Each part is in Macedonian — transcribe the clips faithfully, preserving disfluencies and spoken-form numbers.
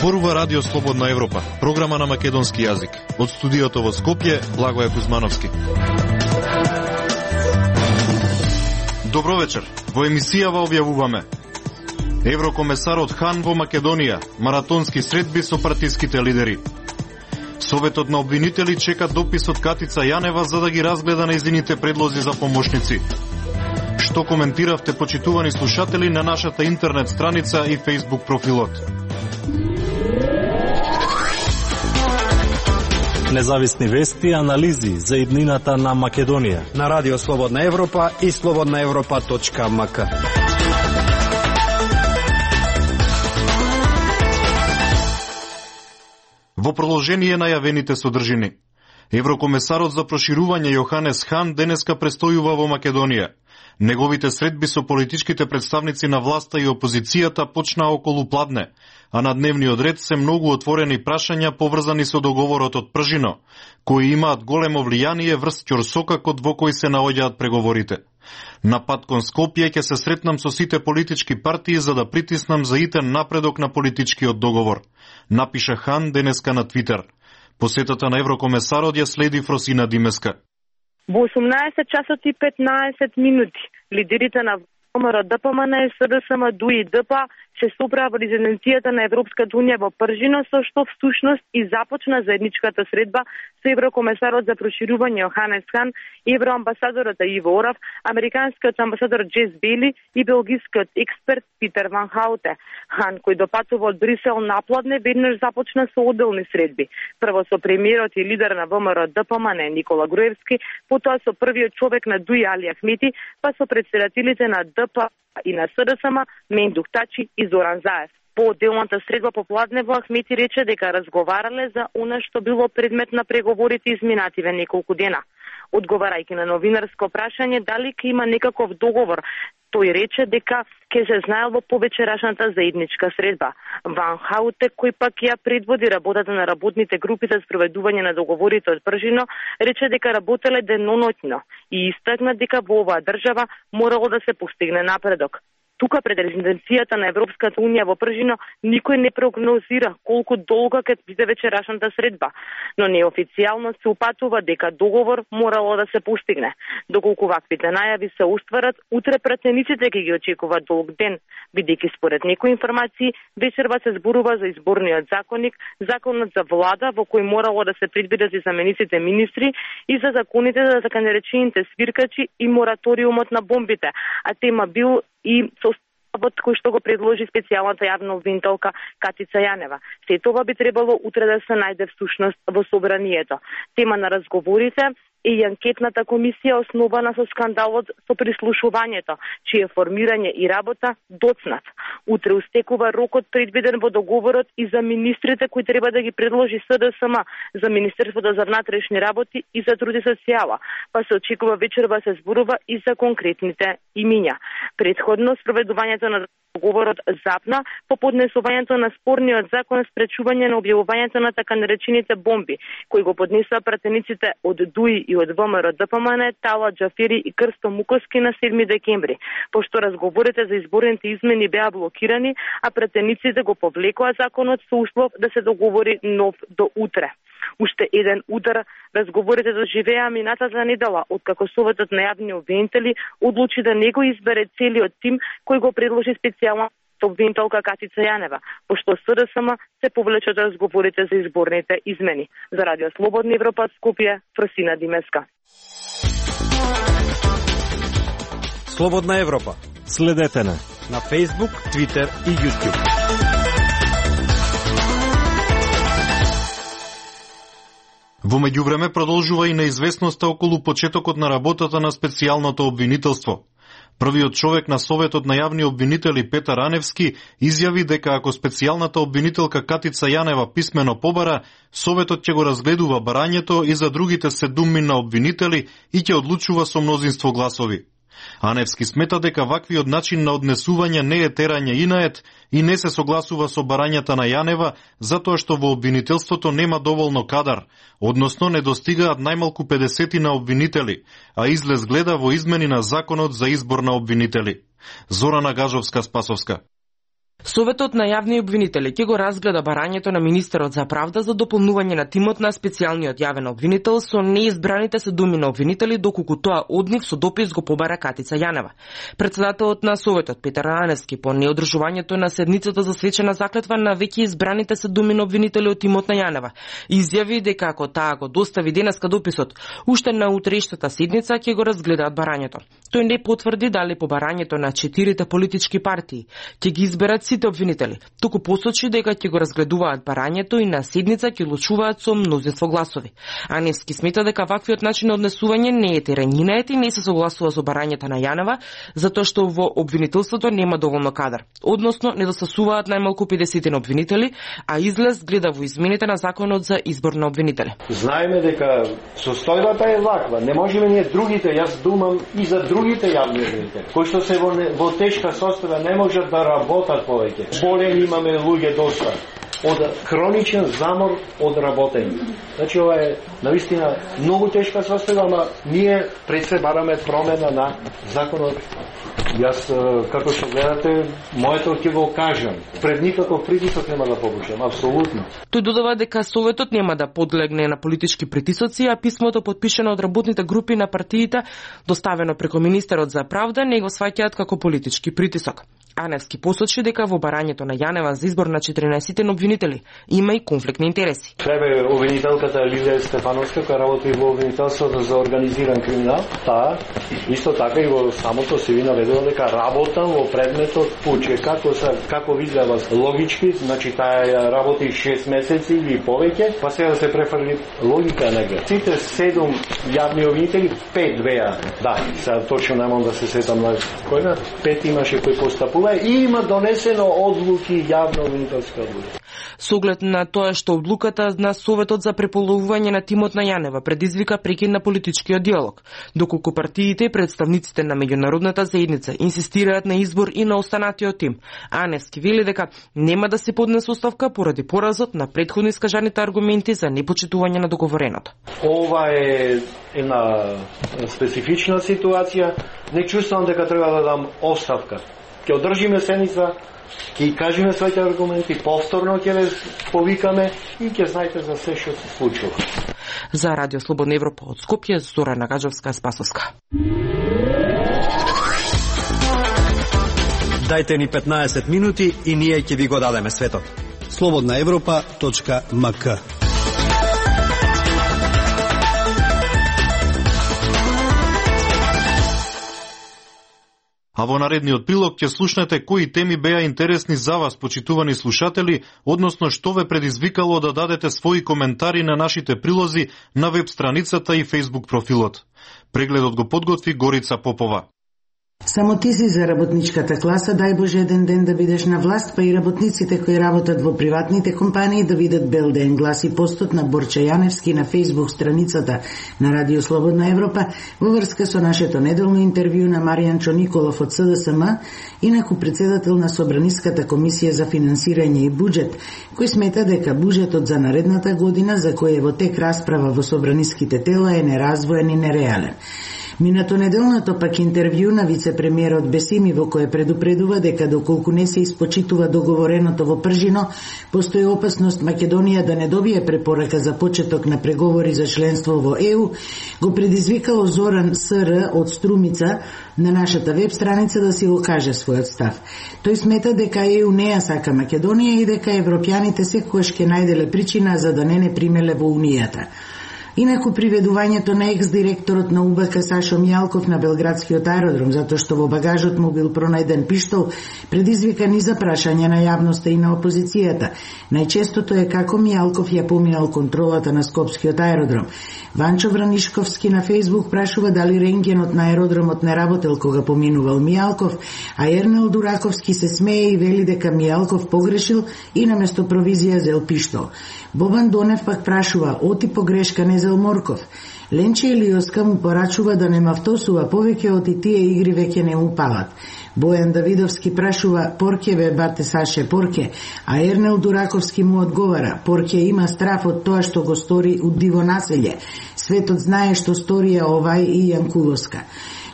Зборува Радио Слободна Европа, програма на македонски јазик. Од студиото во Скопје, Благоје Кузмановски. Добро вечер. Во емисијава објавуваме: Еврокомесарот Хан во Македонија, маратонски средби со партиските лидери. Советот на обвинители чека допис од Катица Јанева за да ги разгледа нејзините предлози за помошници. Што коментиравте, почитувани слушатели, на нашата интернет страница и Facebook профилот? Независни вести и анализи за иднината на Македонија на Радио Слободна Европа и слободна европа точка ем ка. Во продолжение на јавените содржини, Еврокомесарот за проширување Јоханес Хан денеска престојува во Македонија. Неговите средби со политичките представници на власта и опозицијата почна околу пладне, а на дневниот ред се многу отворени прашања поврзани со договорот од Пржино, кои имаат големо влијание врз ќорсокакот во кој се наоѓаат преговорите. На пат кон Скопје ќе се сретнам со сите политички партии за да притиснам за итен напредок на политичкиот договор, напиша Хан денеска на Твитер. Посетата на Еврокомесарот ја следи Фросина Димеска. Во осумнаесет часот и петнаесет минути лидерите на ВМРО ДПМН, СДСМ, ДУИ и ДП се собраа во резиденцијата на Европската унија во Пржино, со што всушност и започна заедничката средба со Еврокомесарот за проширување Јоханес Хан, евроамбасадорот Иво Орав, американскиот амбасадор Джес Бейли и белгискиот експерт Питер Ван Хауте. Хан, кој допатува од Брисел напладне, веднаш започна со одделни средби. Прво со премиерот и лидер на ВМРО ДПМН Никола Груевски, потоа со првиот човек на ДУИ Али Ахмети, па со претседателите на ДП и на СДСМ Мендух Тачи и Зоран Заев. По одделната средба попладне во Ахмети рече дека разговарале за она што било предмет на преговорите изминативе неколку дена. Одговарајќи на новинарско прашање дали ќе има некаков договор, тој рече дека ќе се знаел во повечерашната заедничка средба. Ван Хауте, кој пак ја предводи работата на работните групи за спроведување на договорите од Пржино, рече дека работеле деноноќно и истакна дека во оваа држава морало да се постигне напредок. Тука пред резиденцијата на Европската унија во Пржино никој не прогнозира колку долга ќе биде вечерашната средба, но неофицијално се упатува дека договор морало да се постигне. Доколку ваквите најави се остварат, утре пратениците ќе ги очекува долг ден, бидејќи според некои информации вечерва се зборува за изборниот законник, законот за влада во кој морало да се предвидат и замениците министри и за законите за така наречените свиркачи и мораториумот на бомбите, а тема бил и составот кој што го предложи специјалната јавна обвинителка Катица Јанева. Се това би требало утре да се најде всушност во собранието. Тема на разговорите е и анкетната комисија основана со скандалот со прислушувањето, чие формирање и работа доцнат. Утре устекува рокот предвиден во договорот и за министрите кои треба да ги предложи СДСМ, за Министерството за внатрешни работи и за труд и социјала, па се очекува вечерва се зборува и за конкретните имиња. Предходно спроведувањето на договорот запна по поднесувањето на спорниот закон спречување на објавувањето на така наречените бомби, кои го поднесоа пратениците од ДУИ и од ВМРО ДПМН Тала Џафери и Крсто Муковски на седми декември, пошто разговорите за изборните измени беа блокирани, а пратениците го повлекоа законот со услов да се договори нов до утре. Уште еден удар разговорите доживеа минатата недела, откако Советот на јавни обвинители одлучи да не го избере целиот тим кој го предложи специјалната обвинителка Катица Јанева, пошто СДСМ се повлече од разговорите за изборните измени. За Радио Слободна Европа, Скопје, Фросина Димеска. Слободна Европа. Следете на на Facebook, Twitter и YouTube. Во меѓувреме продолжува и неизвестноста околу почетокот на работата на специјалното обвинителство. Првиот човек на Советот на јавни обвинители Петар Аневски изјави дека ако специјалната обвинителка Катица Јанева писмено побара, Советот ќе го разгледува барањето и за другите седумина обвинители и ќе одлучува со мнозинство гласови. Аневски смета дека ваквиот начин на однесување не е терање инает и не се согласува со барањата на Јанева, затоа што во обвинителството нема доволно кадар, односно не достигаат најмалку педесетина обвинители, а излез гледа во измени на законот за избор на обвинители. Зорана Гажовска-Спасовска. Советот на јавни обвинители ќе го разгледа барањето на министерот за правда за дополнување на тимот на специјалниот јавен обвинител со неизбраните се думи на обвинители, доколку тоа од нив со допис го побара Катица Јанева. Председателот на Советот Петар Раневски по неодржувањето на седницата за свечена заклетва на веќе избраните се думи на обвинители од тимот на Јанева изјави дека ако таа го достави денеска дописот, уште на утрешната седница ќе го разгледаат барањето. Тој не потврди дали по барањето на четирите политички партии ќе ги изберат сите обвинители, туку посочи дека ќе го разгледуваат барањето и на седница ќе одлучуваат со мнозинство гласови. Аневски смета дека ваквиот начин на однесување не е теренинает и не се согласува со барањето на Јанева, затоа што во обвинителството нема доволно кадар. Односно, недостасуваат најмалку педесет обвинители, а излез гледа во измените на законот за избор на обвинители. Знаеме дека состојбата е ваква. Не можеме ние другите, јас думам и за другите јавни обвинители, кои што се во, во тешка состојба не можат да работат повеќе. Болени имаме луѓе доста од хроничен замор од работење. Значи ова е навистина многу тешка состојба, ама ние пред се бараме промена на законот. Јас, како што гледате, моето ќе го кажам. Пред никаков притисок нема да попушам, апсолутно. Тој додава дека Советот нема да подлегне на политички притисоци, а писмото подпишано од работните групи на партиите, доставено преку министерот за правда, не го сваќаат како политички притисок. Аневски посочи дека во барањето на Јанева за избор на четиринаесет обвинители има и конфликт на интереси. Тебе обвинителката Лилија Стефановска, која работи во обвинителството за организиран криминал, таа исто така и во самото се ви наведува дека работам во предметот пуче. Како се како видела логички, значи таа работи шест месеци или повеќе, па сега се префрли логика нега. Сите седум јавни обвинители, пет беа. Да, сега точно немам да се сетам на кој, пет имаше кој постапува и има донесено одлуки јавно обвинителска одлука. Со оглед на тоа што одлуката на Советот за преполовување на тимот на Јанева предизвика прекид на политичкиот диалог, доколку партиите и представниците на меѓународната заедница инсистираат на избор и на останатиот тим. Аневски вели дека нема да се поднесе оставка поради поразот на претходно искажаните аргументи за непочитување на договореното. Ова е една специфична ситуација. Не чувствувам дека треба да дам оставка. Ќе одржиме седница, ќе кажеме своите аргументи, повторно ќе ве повикаме и ќе знаете за се што се случува. За Радио Слободна Европа од Скопје, Зорана Гаджевска-Спасовска. Дайте ни петнаесет минути и ние ќе ви го дадеме светот. слободна европа точка ем ка. А во наредниот прилог ќе слушнете кои теми беа интересни за вас, почитувани слушатели, односно што ве предизвикало да дадете своји коментари на нашите прилози на веб страницата и Facebook профилот. Прегледот го подготви Горица Попова. Само ти си за работничката класа, дај Боже еден ден да бидеш на власт, па и работниците кои работат во приватните компании да видат бел ден, гласи постот на Борче Јаневски на Facebook страницата на Радио Слободна Европа во врска со нашето неделно интервју на Маријанчо Николов од С Д С М, инаку председател на Собраниската комисија за финансирање и буџет, кој смета дека буџетот за наредната година, за кој е во тек расправа во собраниските тела, е неразвоен и нереален. Минато неделното пак интервју на вице-премиерот Бесими во кое предупредува дека доколку не се испочитува договореното во Пржино, постои опасност Македонија да не добие препорака за почеток на преговори за членство во Е У, го предизвикало Зоран С Р од Струмица на нашата веб страница да си го каже својот став. Тој смета дека Е У не ја сака Македонија и дека европјаните секогаш ќе најделе причина за да не не примеле во Унијата. Инаку приведувањето на екс-директорот на У Б К Сашо Мијалков на Белградскиот аеродром, затоа што во багажот му бил пронајден пиштол, предизвика низа прашања на јавноста и на опозицијата. Најчестото е како Мијалков ја поминал контролата на Скопскиот аеродром. Ванчо Вранишковски на Фејсбук прашува дали рентгенот на аеродромот не работел кога поминувал Мијалков, а Ернел Дураковски се смее и вели дека Мијалков погрешил и наместо провизија зел пиштол. Бобан Донев пак прашува, оти погрешка не зел морков. Ленче Илиоска му порачува да не мавтосува повеќе од и тие игри веќе не му палат. Бојан Давидовски прашува, порке бе бате Саше, порке, а Ернел Дураковски му одговара, порке има страф од тоа што го стори у диво населје. Светот знае што сторија овај и Јанкуловска.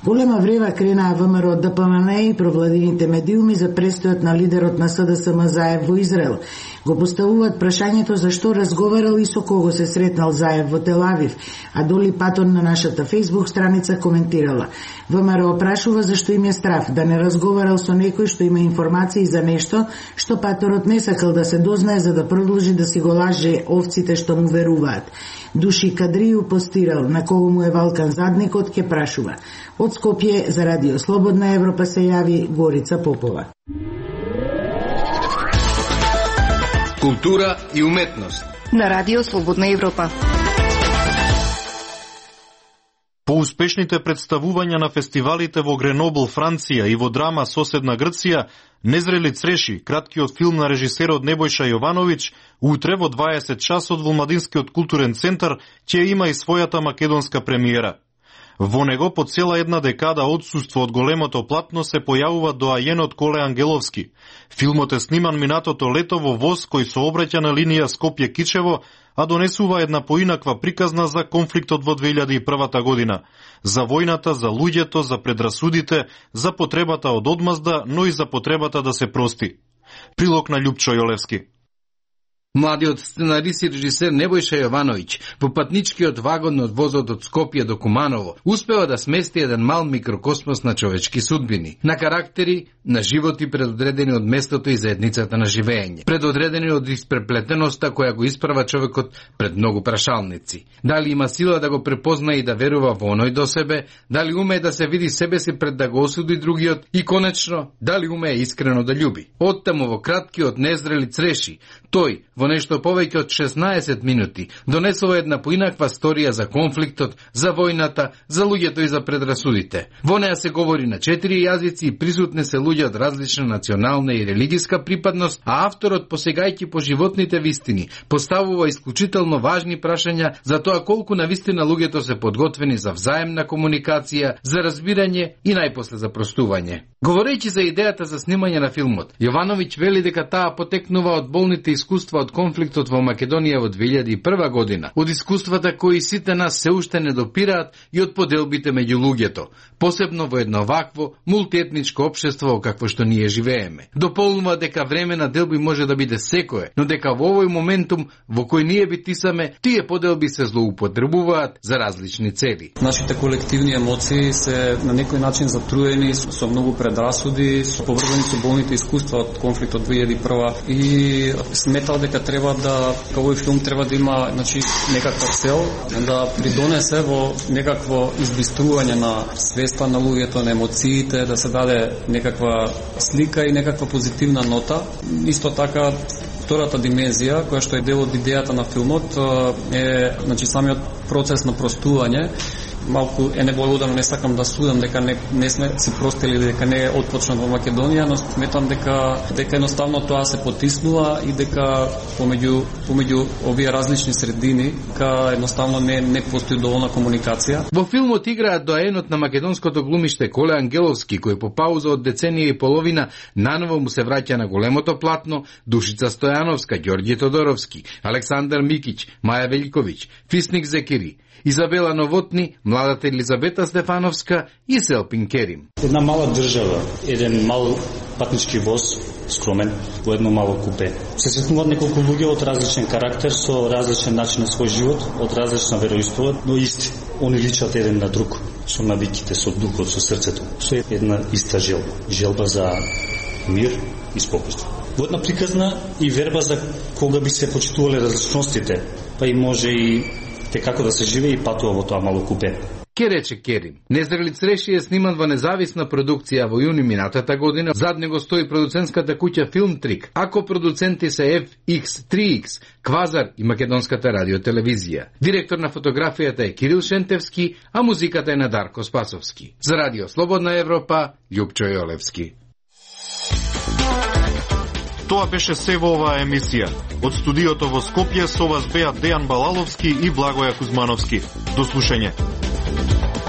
Голема врева кренаа ВМРО Д П М Н и провладините медиуми за престојот на лидерот на С Д С М Заев во Израел. Го поставуваат прашањето за што разговарал и со кого се сретнал Заев во Тел Авив, а Доли Патон на нашата Facebook страница коментирала: ВМРО прашува зашто им е страф да не разговарал со некој што има информации за нешто што паторот не сакал да се дознае за да продолжи да си го лаже овците што му веруваат. Души Кадрiju постирал на кого му е валкан задникот, ке прашува. Од Скопје за Радио Слободна Европа се јави Горица Попова. Култура и уметност на Радио Слободна Европа. По успешните представувања на фестивалите во Гренобл, Франција и во Драма, соседна Грција, Незрели цреши, краткиот филм на режисерот Небојша Јовановиќ, утре во дваесет часот во Младинскиот културен центар ќе има и својата македонска премиера. Во него по цела една декада одсуство од големото платно се појавува доајенот Коле Ангеловски. Филмот е сниман минатото лето во воз кој се обраќа на линија Скопје-Кичево, а донесува една поинаква приказна за конфликтот во две илјади и прва година, за војната, за луѓето, за предрасудите, за потребата од одмазда, но и за потребата да се прости. Прилог на Љупчо Јолевски. Младиот сценарист и режисер Небојша Јовановиќ во патничкиот вагон од возот од Скопје до Куманово успева да смести еден мал микрокосмос на човечки судбини, на карактери, на животи предодредени од местото и заедницата на живење, предодредени од испреплетеноста која го исправа човекот пред многу прашалници. Дали има сила да го препозна и да верува во оној до себе, дали умее да се види себе си пред да го осуди другиот и конечно, дали умее искрено да љуби. Оттаму во краткиот Незрели цреши, тој во нешто повеќе од шеснаесет минути донесува една поинаква сторија за конфликтот, за војната, за луѓето и за предрасудите. Во неа се говори на четири јазици и присутни се луѓе од различна национална и религиска припадност, а авторот, посегајќи по животните вистини, поставува исклучително важни прашања за тоа колку навистина луѓето се подготвени за взаемна комуникација, за разбирање и најпосле за простување. Говорејќи за идејата за снимање на филмот, Јовановиќ вели дека таа потекнува од болните искуства од конфликтот во Македонија во две илјади и прва година, од искуствата кои сите нас се уште не допираат и од поделбите меѓу луѓето, посебно во едно вакво мултиетничко општество какво што ние живееме. Дополнува дека време на делби може да биде секое, но дека во овој моментум во кој ние битисаме, тие поделби се злоупотребуваат за различни цели. Нашите колективни емоции се на некој начин затруени со многу предрасуди, со поврзани со болните искуства од конфликтот две илјади и прва и сметал дека треба да овој филм треба да има, значи, некаква цел да придонесе во некакво избистрување на свеста на луѓето, на емоциите, да се даде некаква слика и некаква позитивна нота. Исто така втората димензија, која што е дел од идејата на филмот, е, значи, самиот процес на простување. Малку е неблагодарно, не сакам да судам дека не, не сме се простили, дека не е отпочнат во Македонија, но сметам дека дека едноставно тоа се потиснува и дека помеѓу помеѓу овие различни средини ка едноставно не не постои доволна комуникација. Во филмот играат доаенот на македонското глумиште Коле Ангеловски, кој по пауза од деценија и половина наново му се враќа на големото платно, Душица Стојановска, Ѓорѓе Тодоровски, Александар Микиќ, Маја Великовиќ, Фисник Зекири, Изабела Новотни, младата Елизабета Стефановска и Селпин Керим. Една мала држава, еден мал патнички воз, скромен, во едно мало купе. Се сретнуваат неколку луѓе од различен карактер, со различен начин на свој живот, од различна вероисповед, но исти. Они личат еден на друг, со навиките, со духот, со срцето, со една иста желба. Желба за мир и спокойство. Во една приказна и верба за кога би се почитувале различностите, па и може и те како да се живее и патува во тоа мало купе. Ке рече Керим. Незрели цреши е сниман во независна продукција во јуни минатата година. Зад него стои продуцентската куќа Филмтрик, ако продуценти се Еф Икс три Икс, Квазар и Македонската радиотелевизија. Директор на фотографијата е Кирил Шентевски, а музиката е на Дарко Спасовски. За Радио Слободна Европа, Љупчо Јолевски. Тоа беше се во оваа емисија. Од студиото во Скопје со вас беа Дејан Балаловски и Благоја Кузмановски. До слушање.